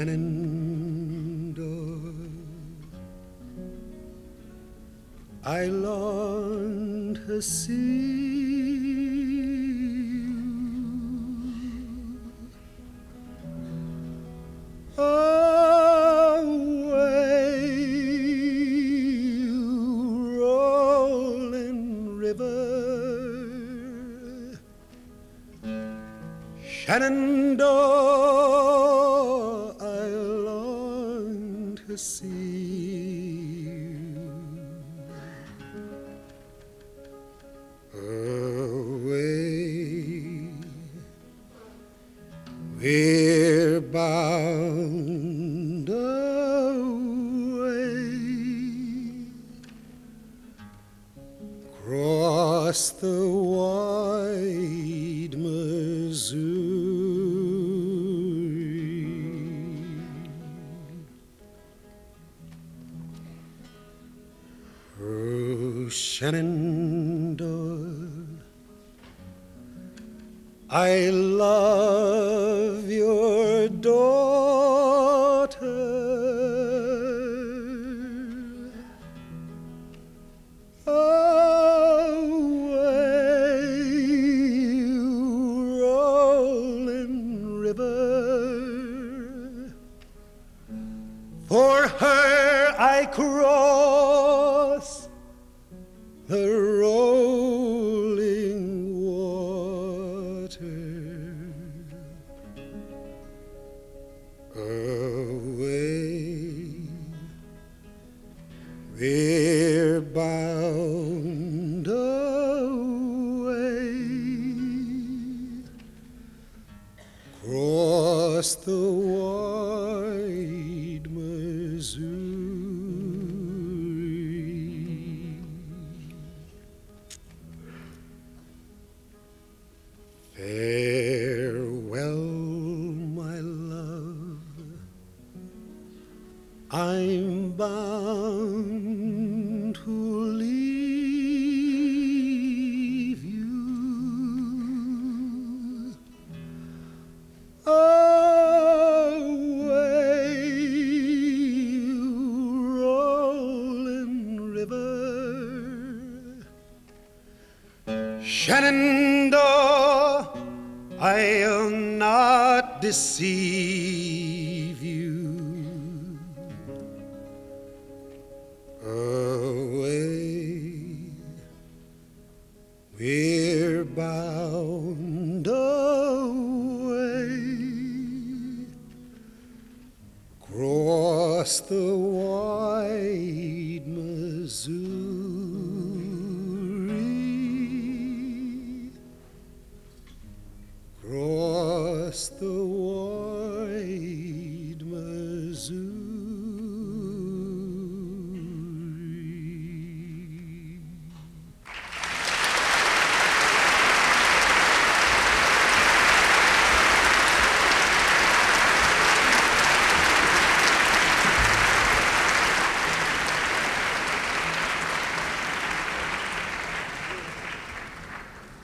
Shenandoah, I long to see you away, rolling river, Shenandoah, I long to see you away. We're bound away across the wide Missouri. Oh, Shenandoah, I love your daughter. Away, rolling river, for her I cross the rolling water. Away, we're bound away across the wide Missouri. Farewell, my love, I'm bound to leave you away, rolling river, Shenandoah, I'll not deceive you. Away, we're bound away across the wide Missouri.